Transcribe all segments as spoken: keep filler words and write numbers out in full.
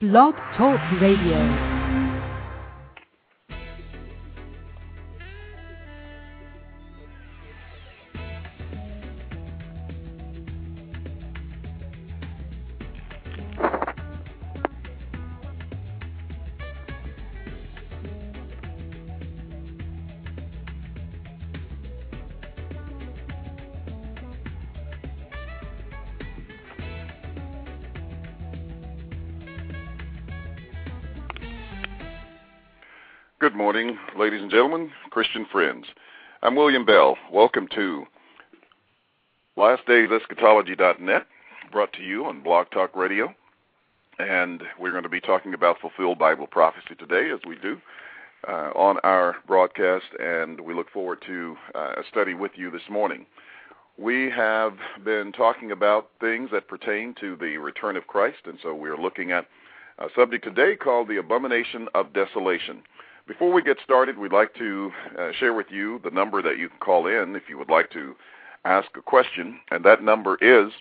Blog Talk Radio. Good morning, ladies and gentlemen, Christian friends. I'm William Bell. Welcome to last days eschatology dot net, brought to you on Blog Talk Radio. And we're going to be talking about fulfilled Bible prophecy today, as we do uh, on our broadcast, and we look forward to uh, a study with you this morning. We have been talking about things that pertain to the return of Christ, and so we're looking at a subject today called the abomination of desolation. Before we get started, we'd like to uh, share with you the number that you can call in if you would like to ask a question, and that number is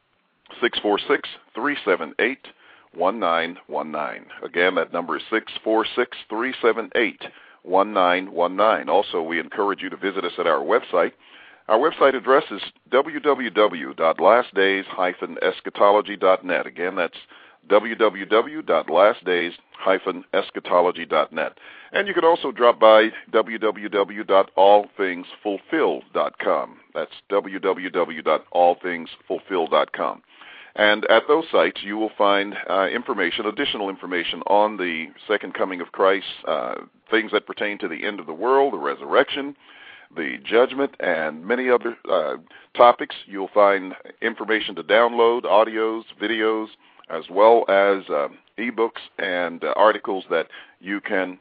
six four six, three seven eight, one nine one nine. Again, that number is six four six, three seven eight, one nine one nine. Also, we encourage you to visit us at our website. Our website address is w w w dot last days dash eschatology dot net. Again, that's w w w dot last days dash eschatology dot net. And you can also drop by w w w dot all things fulfilled dot com. That's w w w dot all things fulfilled dot com. And at those sites, you will find uh, information, additional information on the second coming of Christ, uh, things that pertain to the end of the world, the resurrection, the judgment, and many other uh, topics. You'll find information to download, audios, videos, as well as uh, e-books and uh, articles that you can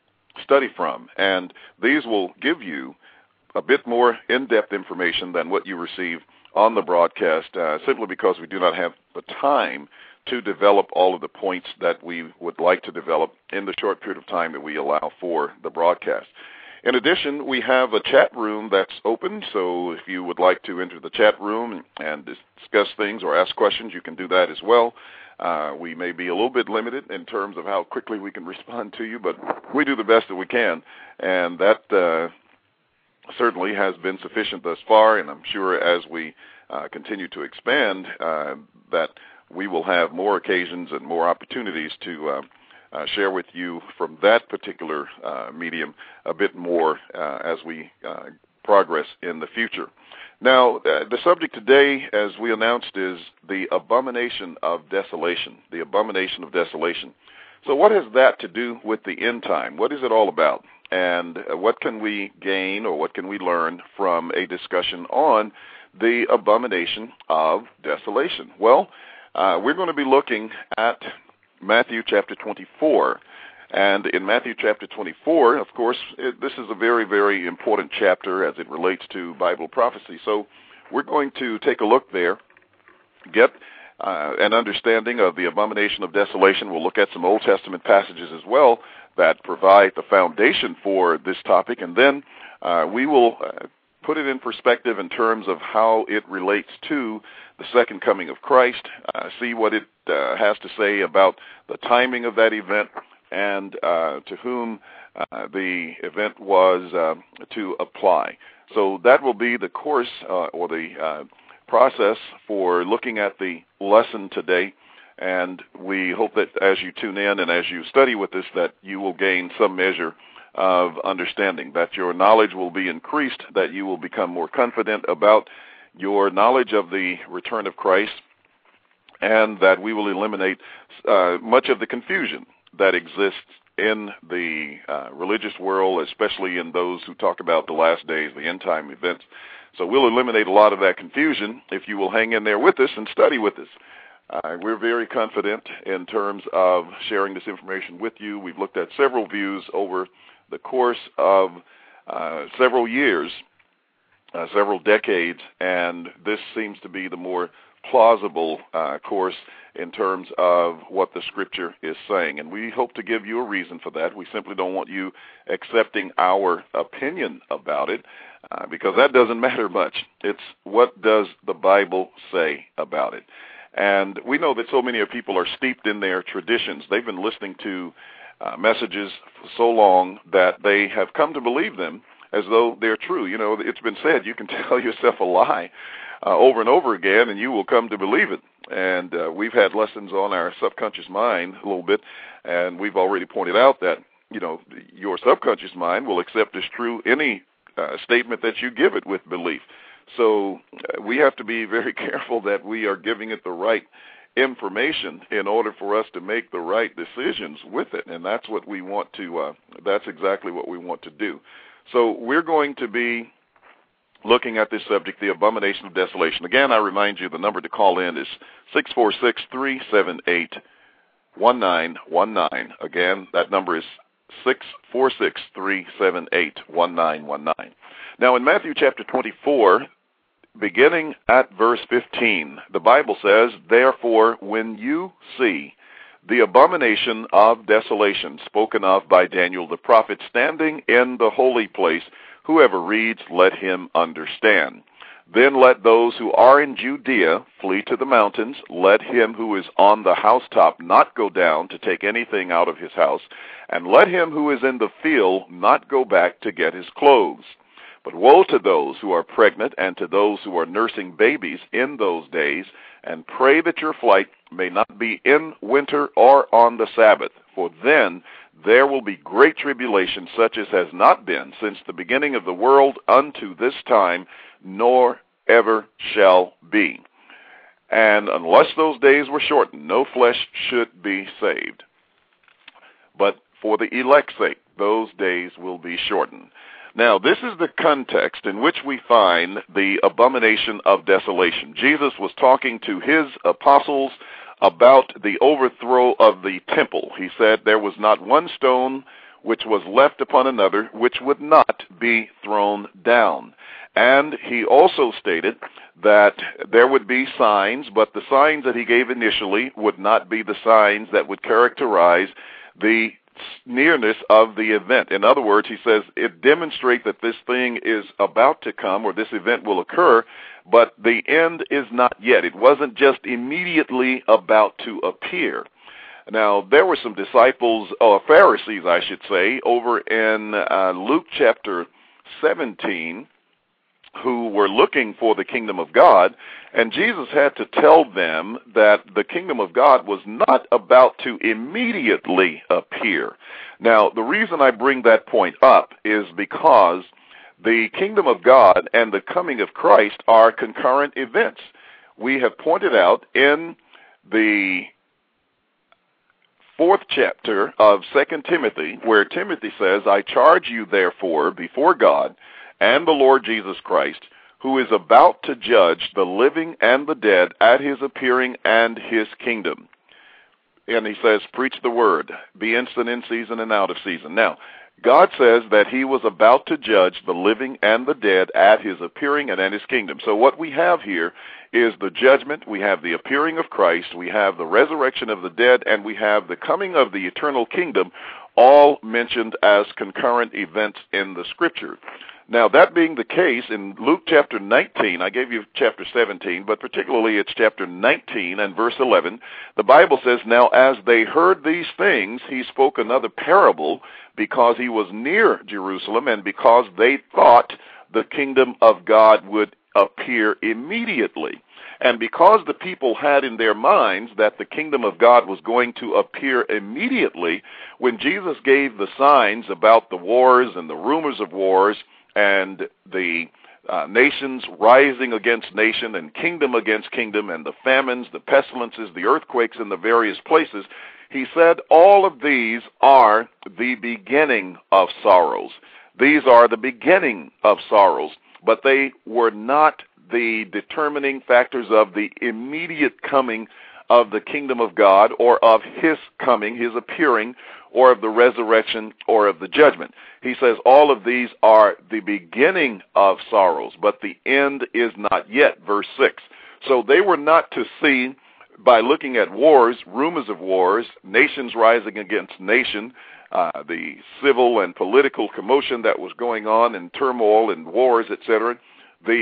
study from. And these will give you a bit more in-depth information than what you receive on the broadcast, uh, simply because we do not have the time to develop all of the points that we would like to develop in the short period of time that we allow for the broadcast. In addition, we have a chat room that's open, so if you would like to enter the chat room and discuss things or ask questions, you can do that as well. Uh, we may be a little bit limited in terms of how quickly we can respond to you, but we do the best that we can, and that uh, certainly has been sufficient thus far, and I'm sure as we uh, continue to expand, uh, that we will have more occasions and more opportunities to uh, Uh, share with you from that particular uh, medium a bit more uh, as we uh, progress in the future. Now, uh, the subject today, as we announced, is the abomination of desolation, the abomination of desolation. So what has that to do with the end time? What is it all about? And uh, what can we gain or what can we learn from a discussion on the abomination of desolation? Well, uh, we're going to be looking at Matthew chapter twenty-four. And in Matthew chapter twenty-four, of course, it, this is a very, very important chapter as it relates to Bible prophecy. So we're going to take a look there, get uh, an understanding of the abomination of desolation. We'll look at some Old Testament passages as well that provide the foundation for this topic. And then uh, we will uh, put it in perspective in terms of how it relates to the second coming of Christ, uh, see what it uh, has to say about the timing of that event and uh, to whom uh, the event was uh, to apply. So that will be the course uh, or the uh, process for looking at the lesson today, and we hope that as you tune in and as you study with us that you will gain some measure of understanding, that your knowledge will be increased, that you will become more confident about your knowledge of the return of Christ, and that we will eliminate uh, much of the confusion that exists in the uh, religious world, especially in those who talk about the last days, the end time events. So we'll eliminate a lot of that confusion if you will hang in there with us and study with us. Uh, we're very confident in terms of sharing this information with you. We've looked at several views over the course of uh, several years, uh, several decades, and this seems to be the more plausible uh, course in terms of what the Scripture is saying. And we hope to give you a reason for that. We simply don't want you accepting our opinion about it, uh, because that doesn't matter much. It's what does the Bible say about it. And we know that so many of people are steeped in their traditions. They've been listening to uh, messages for so long that they have come to believe them as though they're true. You know, it's been said, you can tell yourself a lie uh, over and over again, and you will come to believe it. And uh, we've had lessons on our subconscious mind a little bit, and we've already pointed out that, you know, your subconscious mind will accept as true any uh, statement that you give it with belief. So uh, we have to be very careful that we are giving it the right information in order for us to make the right decisions with it, and that's what we want to, uh, that's exactly what we want to do. So we're going to be looking at this subject, the abomination of desolation. Again, I remind you the number to call in is six four six, three seven eight, one nine one nine. Again, that number is six four six, three seven eight, one nine one nine. Now, in Matthew chapter twenty-four, beginning at verse fifteen, the Bible says, "Therefore, when you see the abomination of desolation spoken of by Daniel the prophet standing in the holy place, whoever reads, let him understand. Then let those who are in Judea flee to the mountains. Let him who is on the housetop not go down to take anything out of his house. And let him who is in the field not go back to get his clothes. But woe to those who are pregnant and to those who are nursing babies in those days, and pray that your flight may not be in winter or on the Sabbath, for then there will be great tribulation, such as has not been since the beginning of the world unto this time, nor ever shall be. And unless those days were shortened, no flesh should be saved. But for the elect's sake, those days will be shortened." Now, this is the context in which we find the abomination of desolation. Jesus was talking to his apostles about the overthrow of the temple. He said there was not one stone which was left upon another which would not be thrown down. And he also stated that there would be signs, but the signs that he gave initially would not be the signs that would characterize the nearness of the event. In other words, he says it demonstrates that this thing is about to come, or this event will occur, but the end is not yet. It wasn't just immediately about to appear. Now, there were some disciples, or Pharisees, I should say, over in uh, Luke chapter seventeen, who were looking for the kingdom of God, and Jesus had to tell them that the kingdom of God was not about to immediately appear. Now, the reason I bring that point up is because the kingdom of God and the coming of Christ are concurrent events. We have pointed out in the fourth chapter of Second Timothy, where Timothy says, "I charge you therefore before God and the Lord Jesus Christ, who is about to judge the living and the dead at his appearing and his kingdom." And he says, preach the word, be instant in season and out of season. Now, God says that he was about to judge the living and the dead at his appearing and at his kingdom. So what we have here is the judgment, we have the appearing of Christ, we have the resurrection of the dead, and we have the coming of the eternal kingdom, all mentioned as concurrent events in the Scripture. Now, that being the case, in Luke chapter nineteen, I gave you chapter seventeen, but particularly it's chapter nineteen and verse eleven, the Bible says, "Now as they heard these things, he spoke another parable, because he was near Jerusalem, and because they thought the kingdom of God would appear immediately." And because the people had in their minds that the kingdom of God was going to appear immediately, when Jesus gave the signs about the wars and the rumors of wars, and the uh, nations rising against nation and kingdom against kingdom, and the famines, the pestilences, the earthquakes in the various places, he said all of these are the beginning of sorrows. These are the beginning of sorrows, but they were not the determining factors of the immediate coming of the kingdom of God, or of his coming, his appearing, or of the resurrection, or of the judgment. He says all of these are the beginning of sorrows, but the end is not yet, verse six. So they were not to see, by looking at wars, rumors of wars, nations rising against nation, uh, the civil and political commotion that was going on, and turmoil and wars, et cetera, the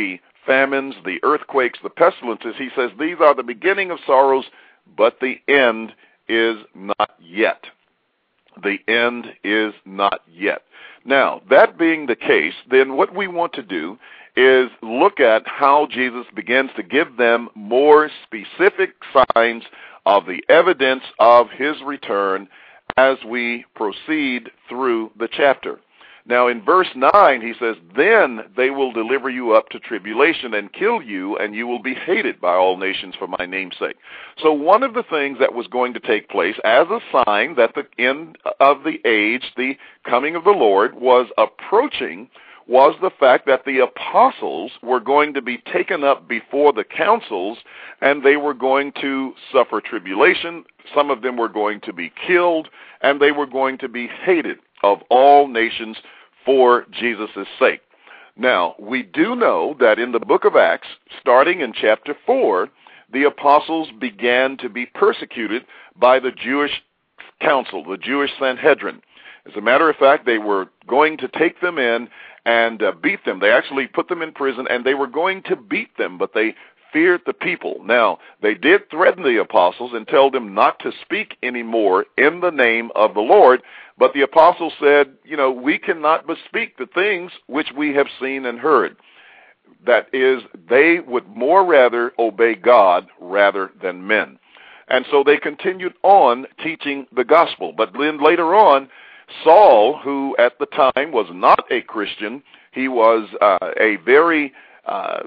famines, the earthquakes, the pestilences. He says these are the beginning of sorrows, but the end is not yet. The end is not yet. Now, that being the case, then what we want to do is look at how Jesus begins to give them more specific signs of the evidence of his return as we proceed through the chapter. Now, in verse nine, he says, "Then they will deliver you up to tribulation and kill you, and you will be hated by all nations for my name's sake." So one of the things that was going to take place as a sign that the end of the age, the coming of the Lord, was approaching was the fact that the apostles were going to be taken up before the councils, and they were going to suffer tribulation. Some of them were going to be killed, and they were going to be hated of all nations for Jesus' sake. Now, we do know that in the book of Acts, starting in chapter four, the apostles began to be persecuted by the Jewish council, the Jewish Sanhedrin. As a matter of fact, they were going to take them in and uh, beat them. They actually put them in prison, and they were going to beat them, but they feared the people. Now, they did threaten the apostles and tell them not to speak anymore in the name of the Lord, but the apostles said, you know, we cannot but speak the things which we have seen and heard. That is, they would more rather obey God rather than men. And so they continued on teaching the gospel. But then later on, Saul, who at the time was not a Christian, he was uh, a very uh,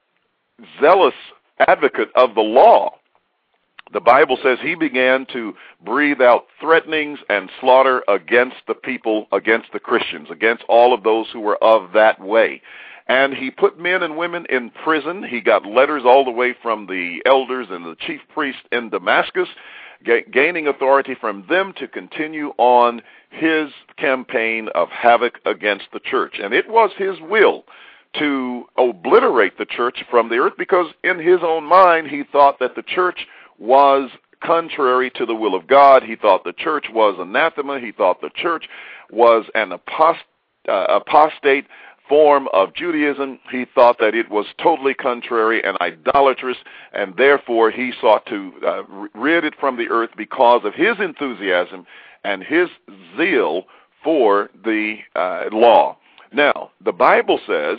zealous advocate of the law. The Bible says he began to breathe out threatenings and slaughter against the people, against the Christians, against all of those who were of that way. And he put men and women in prison. He got letters all the way from the elders and the chief priest in Damascus, gaining authority from them to continue on his campaign of havoc against the church. And it was his will to obliterate the church from the earth, because in his own mind he thought that the church was contrary to the will of God. He thought the church was anathema. He thought the church was an apost- uh, apostate form of Judaism. He thought that it was totally contrary and idolatrous, and therefore he sought to uh, rid it from the earth because of his enthusiasm and his zeal for the uh, law. Now, the Bible says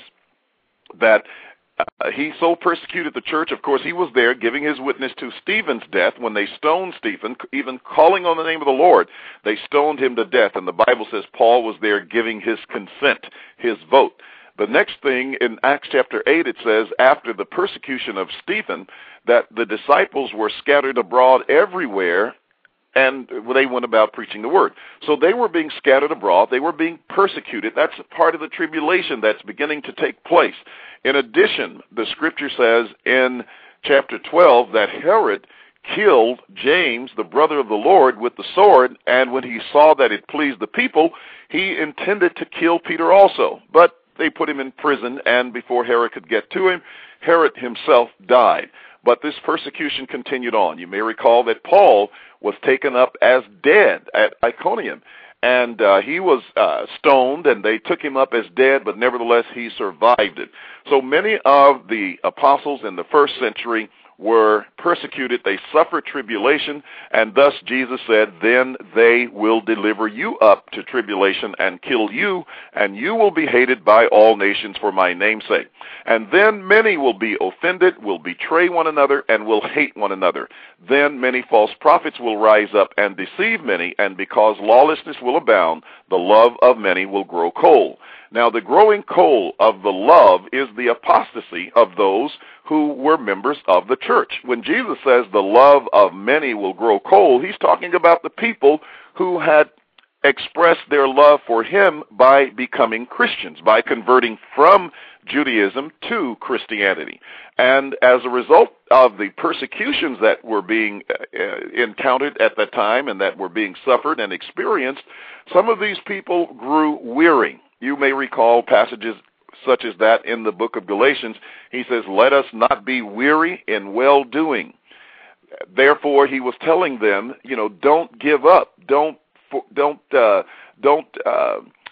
that uh, he so persecuted the church. Of course, he was there giving his witness to Stephen's death when they stoned Stephen, even calling on the name of the Lord. They stoned him to death, and the Bible says Paul was there giving his consent, his vote. The next thing in Acts chapter eight, it says, after the persecution of Stephen, that the disciples were scattered abroad everywhere, and they went about preaching the word. So they were being scattered abroad. They were being persecuted. That's part of the tribulation that's beginning to take place. In addition, the scripture says in chapter twelve that Herod killed James, the brother of the Lord, with the sword, and when he saw that it pleased the people, he intended to kill Peter also. But they put him in prison, and before Herod could get to him, Herod himself died. But this persecution continued on. You may recall that Paul was taken up as dead at Iconium, and uh, he was uh, stoned, and they took him up as dead, but nevertheless he survived it. So many of the apostles in the first century were persecuted. They suffered tribulation, and thus Jesus said, then they will deliver you up to tribulation and kill you, and you will be hated by all nations for my name's sake. And then many will be offended, will betray one another, and will hate one another. Then many false prophets will rise up and deceive many, and because lawlessness will abound, the love of many will grow cold. Now, the growing cold of the love is the apostasy of those who were members of the church. When Jesus says the love of many will grow cold, he's talking about the people who had expressed their love for him by becoming Christians, by converting from Judaism to Christianity. And as a result of the persecutions that were being uh, encountered at that time and that were being suffered and experienced, some of these people grew weary. You may recall passages such as that in the book of Galatians. He says, let us not be weary in well-doing. Therefore, he was telling them, you know, don't give up. Don't don't uh, don't uh,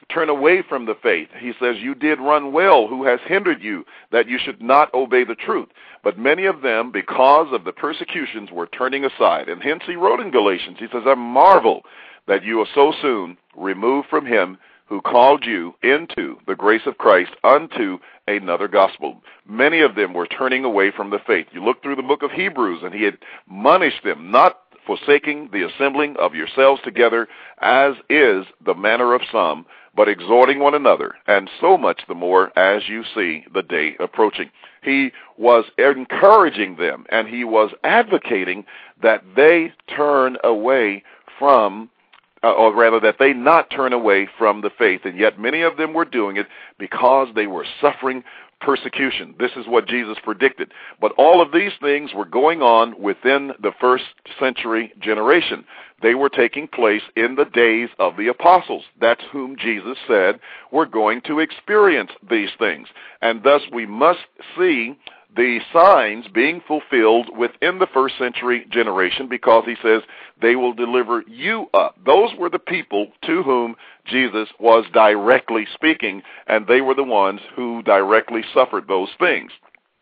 turn away from the faith. He says, you did run well. Who has hindered you that you should not obey the truth? But many of them, because of the persecutions, were turning aside. And hence he wrote in Galatians, he says, I marvel that you are so soon removed from him who called you into the grace of Christ unto another gospel. Many of them were turning away from the faith. You look through the book of Hebrews, and he had admonished them, not forsaking the assembling of yourselves together, as is the manner of some, but exhorting one another, and so much the more as you see the day approaching. He was encouraging them, and he was advocating that they turn away from Uh, or rather that they not turn away from the faith, and yet many of them were doing it because they were suffering persecution. This is what Jesus predicted. But all of these things were going on within the first century generation. They were taking place in the days of the apostles. That's whom Jesus said were going to experience these things. And thus we must see the signs being fulfilled within the first century generation, because he says they will deliver you up. Those were the people to whom Jesus was directly speaking, and they were the ones who directly suffered those things.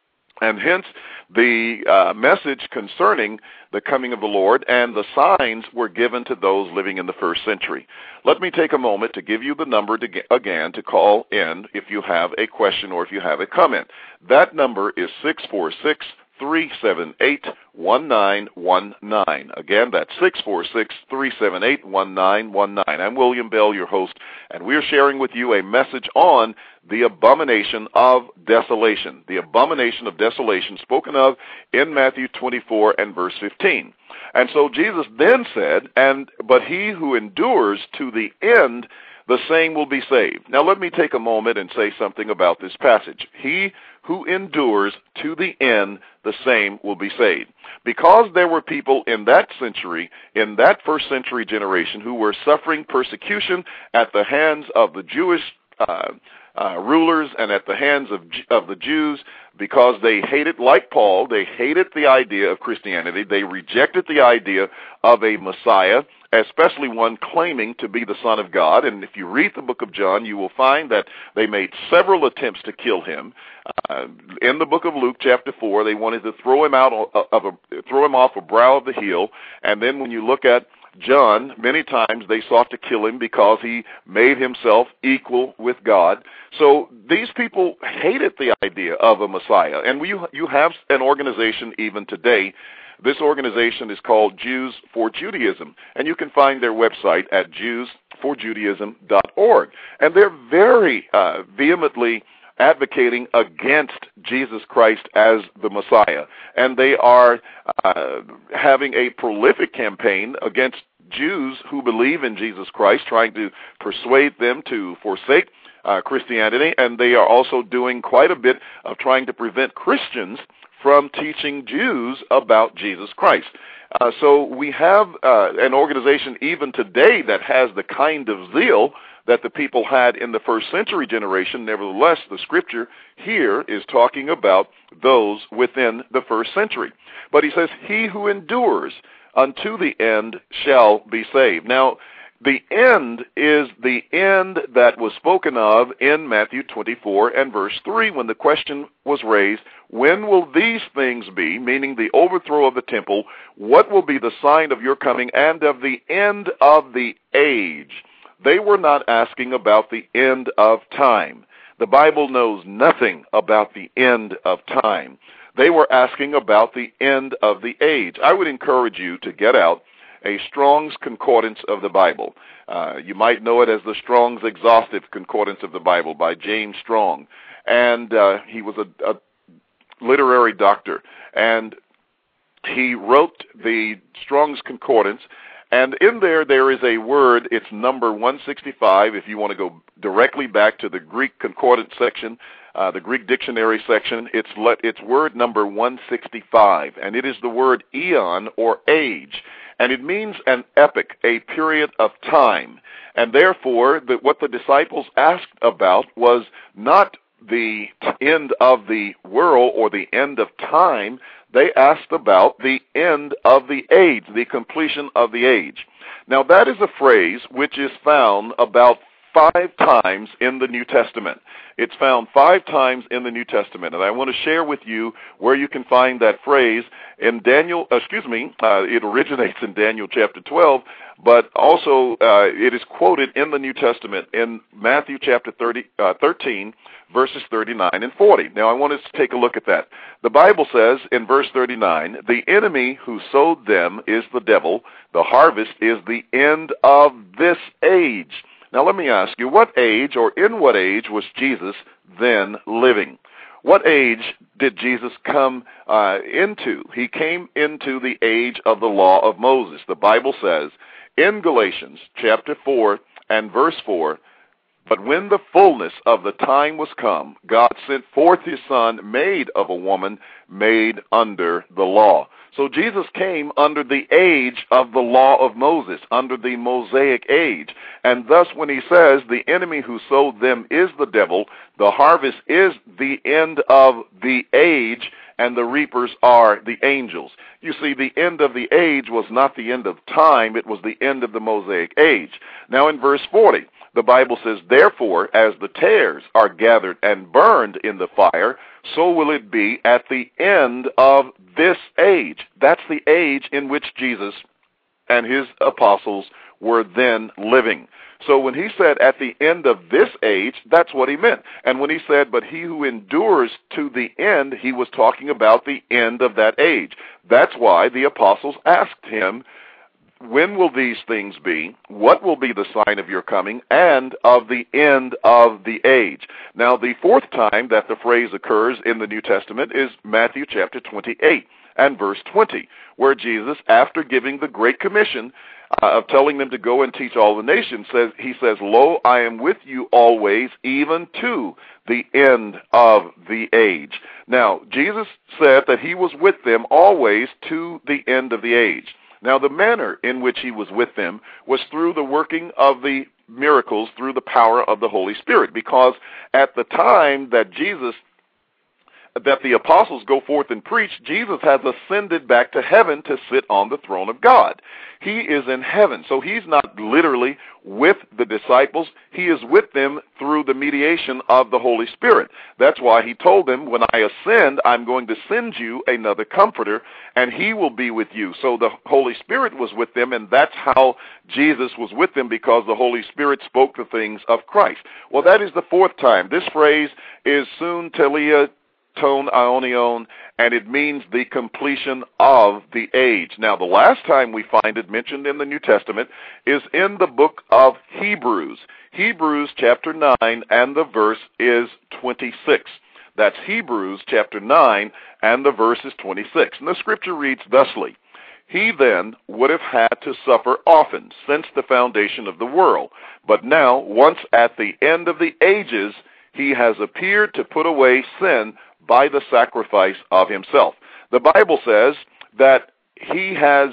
And hence the uh, message concerning the coming of the Lord and the signs were given to those living in the first century. Let me take a moment to give you the number to get, again to call in if you have a question or if you have a comment. That number is six four six, three seven eight, one nine one nine. Again, that's six four six, three seven eight, one nine one nine. I'm William Bell, your host, and we're sharing with you a message on the abomination of desolation. The abomination of desolation spoken of in Matthew twenty-four and verse fifteen. And so Jesus then said, "And but he who endures to the end, the same will be saved." Now let me take a moment and say something about this passage. He who endures to the end, the same will be saved. Because there were people in that century, in that first century generation, who were suffering persecution at the hands of the Jewish uh, uh, rulers and at the hands of, of the Jews, because they hated, like Paul, they hated the idea of Christianity. They rejected the idea of a Messiah, especially one claiming to be the Son of God. And if you read the book of John, you will find that they made several attempts to kill him. Uh, in the book of Luke, chapter four, they wanted to throw him out of a, throw him off a brow of the hill. And then when you look at John, many times they sought to kill him because he made himself equal with God. So these people hated the idea of a Messiah. And we, you have an organization even today. This organization is called Jews for Judaism, and you can find their website at jews for judaism dot org. And they're very uh, vehemently advocating against Jesus Christ as the Messiah. And they are uh, having a prolific campaign against Jews who believe in Jesus Christ, trying to persuade them to forsake uh, Christianity. And they are also doing quite a bit of trying to prevent Christians from teaching Jews about Jesus Christ. Uh, so we have uh, an organization even today that has the kind of zeal that the people had in the first century generation. Nevertheless, the scripture here is talking about those within the first century. But he says, he who endures unto the end shall be saved. Now, the end is the end that was spoken of in Matthew twenty-four and verse three, when the question was raised, when will these things be, meaning the overthrow of the temple, what will be the sign of your coming and of the end of the age? They were not asking about the end of time. The Bible knows nothing about the end of time. They were asking about the end of the age. I would encourage you to get out a Strong's Concordance of the Bible. Uh, you might know it as the Strong's Exhaustive Concordance of the Bible by James Strong. And uh, he was a, a literary doctor. And he wrote the Strong's Concordance. And in there, there is a word, it's number one sixty-five, if you want to go directly back to the Greek Concordance section, uh, the Greek dictionary section, it's, let, it's word number one sixty-five, and it is the word eon, or age, and it means an epoch, a period of time. And therefore, the, what the disciples asked about was not the end of the world or the end of time. They asked about the end of the age, the completion of the age. Now, that is a phrase which is found about five times in the New Testament. It's found five times in the New Testament, and I want to share with you where you can find that phrase in Daniel, excuse me, uh, it originates in Daniel chapter twelve, but also uh, it is quoted in the New Testament in Matthew chapter thirty, uh, thirteen, verses thirty-nine and forty. Now, I want us to take a look at that. The Bible says in verse thirty-nine, the enemy who sowed them is the devil. The harvest is the end of this age. Now, let me ask you, what age or in what age was Jesus then living? What age did Jesus come uh, into? He came into the age of the law of Moses. The Bible says in Galatians chapter four and verse four, but when the fullness of the time was come, God sent forth his Son, made of a woman, made under the law. So Jesus came under the age of the law of Moses, under the Mosaic age. And thus when he says the enemy who sowed them is the devil, the harvest is the end of the age, and the reapers are the angels. You see, the end of the age was not the end of time, it was the end of the Mosaic age. Now in verse forty, the Bible says, therefore, as the tares are gathered and burned in the fire, so will it be at the end of this age. That's the age in which Jesus and his apostles were then living. So when he said at the end of this age, that's what he meant. And when he said, but he who endures to the end, he was talking about the end of that age. That's why the apostles asked him, when will these things be? What will be the sign of your coming and of the end of the age? Now, the fourth time that the phrase occurs in the New Testament is Matthew chapter twenty-eight and verse twenty, where Jesus, after giving the Great Commission uh, of telling them to go and teach all the nations, says, he says, lo, I am with you always, even to the end of the age. Now, Jesus said that he was with them always to the end of the age. Now, the manner in which he was with them was through the working of the miracles, through the power of the Holy Spirit, because at the time that Jesus, that the apostles go forth and preach, Jesus has ascended back to heaven to sit on the throne of God. He is in heaven, so he's not literally with the disciples. He is with them through the mediation of the Holy Spirit. That's why he told them, when I ascend, I'm going to send you another comforter, and he will be with you. So the Holy Spirit was with them, and that's how Jesus was with them, because the Holy Spirit spoke the things of Christ. Well, that is the fourth time. This phrase is soon telia ton aionion, and it means the completion of the age. Now, the last time we find it mentioned in the New Testament is in the book of Hebrews. Hebrews chapter nine, and the verse is twenty-six. That's Hebrews chapter nine, and the verse is twenty-six. And the scripture reads thusly, he then would have had to suffer often since the foundation of the world. But now, once at the end of the ages, he has appeared to put away sin by the sacrifice of himself. The Bible says that he has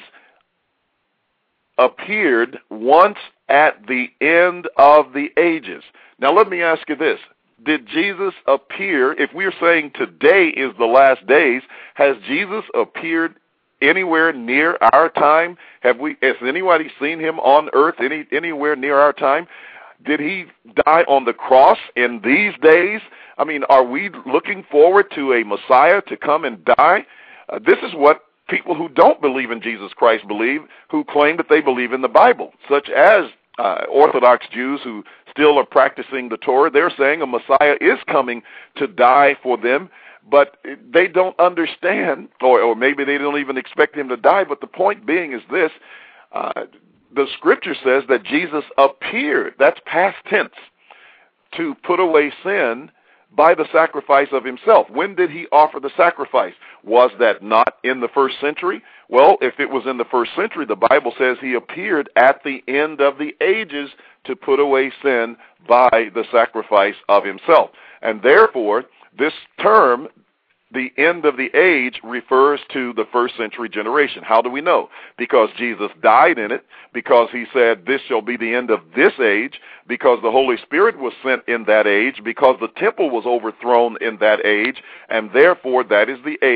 appeared once at the end of the ages. Now let me ask you this. Did Jesus appear, if we're saying today is the last days, has Jesus appeared anywhere near our time? Have we, has anybody seen him on earth any anywhere near our time? Did he die on the cross in these days? I mean, are we looking forward to a Messiah to come and die? Uh, this is what people who don't believe in Jesus Christ believe, who claim that they believe in the Bible, such as uh, Orthodox Jews who still are practicing the Torah. They're saying a Messiah is coming to die for them, but they don't understand, or, or maybe they don't even expect him to die. But the point being is this, uh, the scripture says that Jesus appeared, that's past tense, to put away sin by the sacrifice of himself. When did he offer the sacrifice? Was that not in the first century? Well, if it was in the first century, the Bible says he appeared at the end of the ages to put away sin by the sacrifice of himself. And therefore, this term, the end of the age, refers to the first century generation. How do we know? Because Jesus died in it, because he said, this shall be the end of this age, because the Holy Spirit was sent in that age, because the temple was overthrown in that age, and therefore that is the age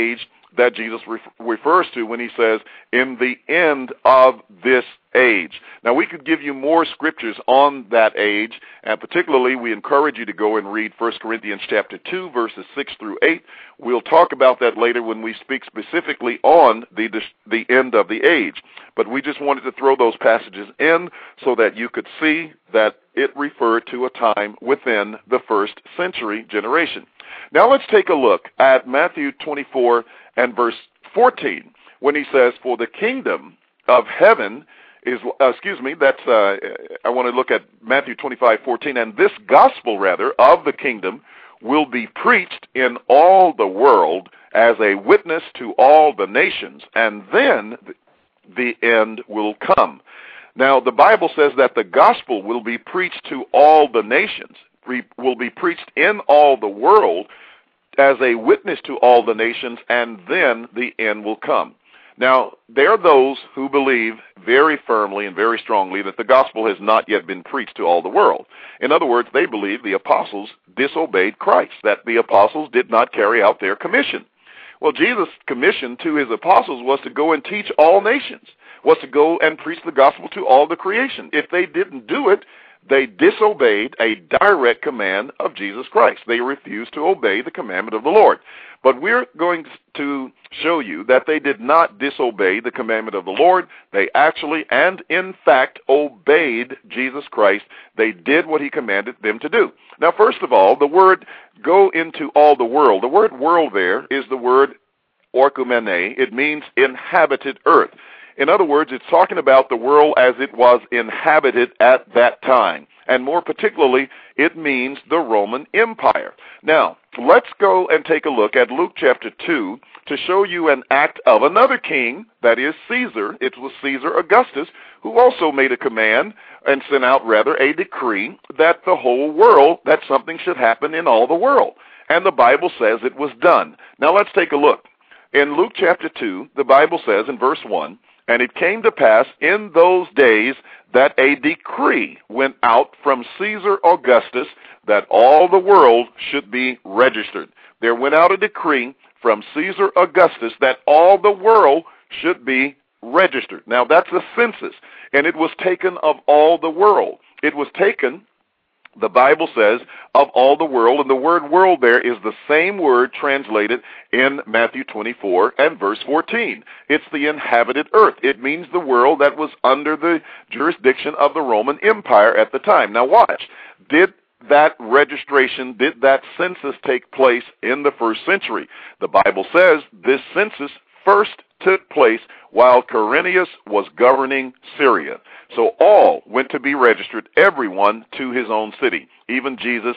that Jesus ref- refers to when he says, in the end of this age. Now, we could give you more scriptures on that age, and particularly we encourage you to go and read First Corinthians chapter two, verses six through eight. We'll talk about that later when we speak specifically on the, the end of the age. But we just wanted to throw those passages in so that you could see that it referred to a time within the first century generation. Now let's take a look at Matthew twenty-four and verse fourteen, when he says, for the kingdom of heaven is, uh, excuse me, that's, uh, I want to look at Matthew twenty-five fourteen, and this gospel, rather, of the kingdom will be preached in all the world as a witness to all the nations, and then the end will come. Now, the Bible says that the gospel will be preached to all the nations, will be preached in all the world as a witness to all the nations, and then the end will come. Now, there are those who believe very firmly and very strongly that the gospel has not yet been preached to all the world. In other words, they believe the apostles disobeyed Christ, that the apostles did not carry out their commission. Well, Jesus' commission to his apostles was to go and teach all nations, was to go and preach the gospel to all the creation. If they didn't do it, they disobeyed a direct command of Jesus Christ. They refused to obey the commandment of the Lord. But we're going to show you that they did not disobey the commandment of the Lord. They actually and in fact obeyed Jesus Christ. They did what he commanded them to do. Now, first of all, the word go into all the world. The word world there is the word oikoumene. It means inhabited earth. In other words, it's talking about the world as it was inhabited at that time. And more particularly, it means the Roman Empire. Now, let's go and take a look at Luke chapter two to show you an act of another king, that is Caesar. It was Caesar Augustus, who also made a command and sent out, rather, a decree that the whole world, that something should happen in all the world. And the Bible says it was done. Now, let's take a look. In Luke chapter two, the Bible says in verse one, and it came to pass in those days that a decree went out from Caesar Augustus that all the world should be registered. There went out a decree from Caesar Augustus that all the world should be registered. Now, that's a census, and it was taken of all the world. It was taken, the Bible says, of all the world, and the word world there is the same word translated in Matthew twenty-four and verse fourteen. It's the inhabited earth. It means the world that was under the jurisdiction of the Roman Empire at the time. Now watch, did that registration, did that census take place in the first century? The Bible says this census first took place while Quirinius was governing Syria. So all went to be registered, everyone to his own city. Even Jesus'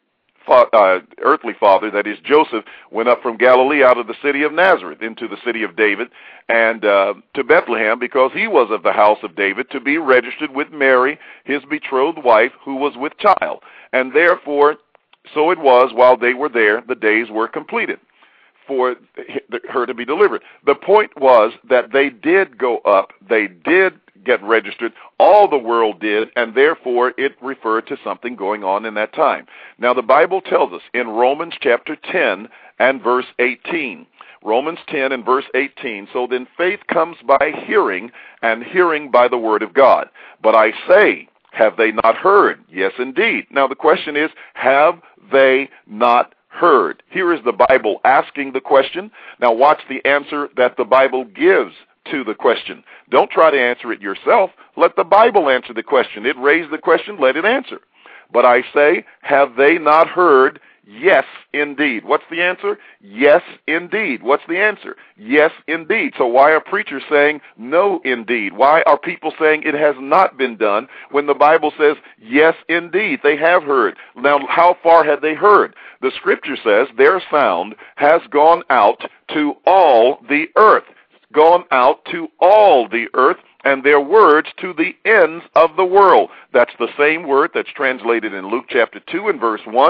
uh, earthly father, that is Joseph, went up from Galilee out of the city of Nazareth into the city of David and uh, to Bethlehem, because he was of the house of David, to be registered with Mary, his betrothed wife, who was with child. And therefore, so it was while they were there, the days were completed for her to be delivered. The point was that they did go up, they did get registered, all the world did, and therefore it referred to something going on in that time. Now, the Bible tells us in Romans chapter ten and verse eighteen, Romans ten and verse eighteen, so then faith comes by hearing, and hearing by the word of God. But I say, have they not heard? Yes, indeed. Now, the question is, have they not heard? Here is the Bible asking the question. Now, watch the answer that the Bible gives to the question. Don't try to answer it yourself. Let the Bible answer the question. It raised the question, let it answer. But I say, have they not heard? Yes, indeed. What's the answer? Yes, indeed. What's the answer? Yes, indeed. So why are preachers saying no, indeed? Why are people saying it has not been done when the Bible says, yes, indeed, they have heard? Now, how far have they heard? The Scripture says their sound has gone out to all the earth. Gone out to all the earth, and their words to the ends of the world. That's the same word that's translated in Luke chapter two and verse one,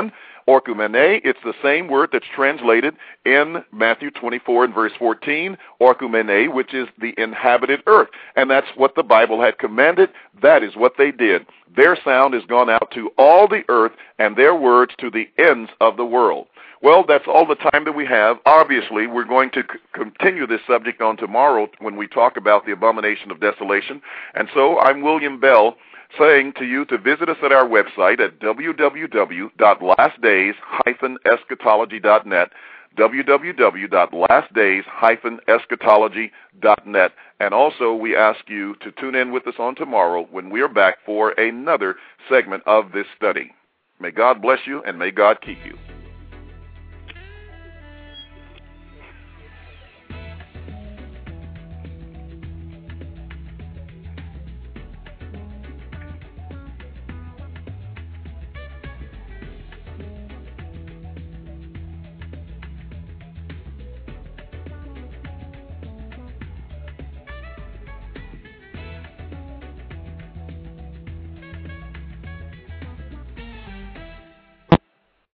Orkumene, it's the same word that's translated in Matthew twenty-four and verse fourteen, Orkumene, which is the inhabited earth. And that's what the Bible had commanded. That is what they did. Their sound has gone out to all the earth, and their words to the ends of the world. Well, that's all the time that we have. Obviously, we're going to c- continue this subject on tomorrow when we talk about the abomination of desolation. And so I'm William Bell, saying to you to visit us at our website at w w w dot last days dash eschatology dot net, w w w dot last days dash eschatology dot net. And also, we ask you to tune in with us on tomorrow when we are back for another segment of this study. May God bless you, and may God keep you.